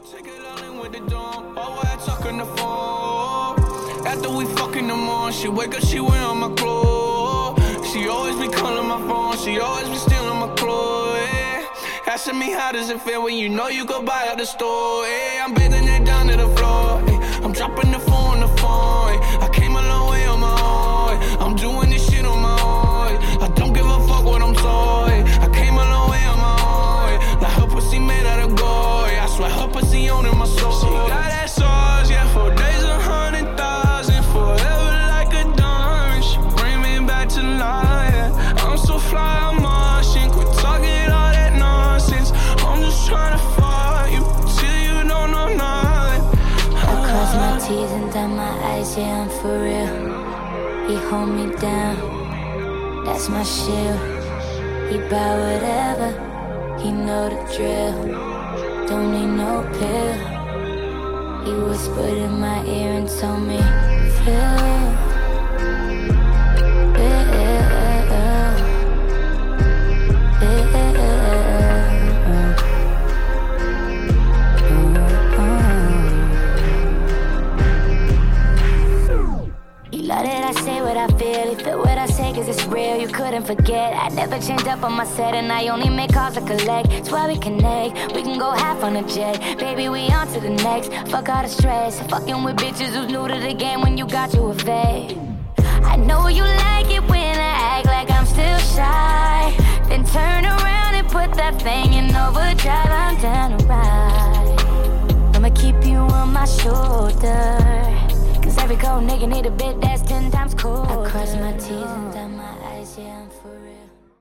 Take it all in with the dawn. Oh, I talk on the phone. After we fuck in the morning, she wake up, she wear on my clothes. She always be calling my phone, she always be stealing my clothes. Yeah. Asking me how does it feel when you know you go buy at the store. Yeah. I'm bending it down to the floor. Yeah. I'm dropping the phone on the phone. Yeah. I came a long way on my own. Yeah. I'm doing this shit on my own. Yeah. I don't give a fuck what I'm told. Yeah. I came a long way on my own. Yeah. Like her pussy made out of gold. Yeah. I swear her pussy owning my soul. She got that sauce, yeah, 4 days, 100,000, forever like a diamond. She bring me back to life. Yeah. I'm so fly, I'm Martian. Quit talking all that nonsense. I'm just trying to fight you till you don't know nothing. I cross my T's and dot my I's, yeah, I'm for real. He hold me down, that's my shield. He buy whatever, he know the drill. Don't need no pill. He whispered in my ear and told me, feel. Love that I say what I feel, you feel what I say cause it's real, you couldn't forget. I never change up on my set and I only make calls to collect. That's why we connect, we can go half on a jet. Baby, we on to the next, fuck all the stress. Fucking with bitches who's new to the game when you got you a vet. I know you like it when I act like I'm still shy. Then turn around and put that thing in overdrive. I'm down to ride, I'ma keep you on my shoulder. Cause every cold nigga need a bit that's 10 times colder. I cross my T's and dot my I's, yeah, I'm for real.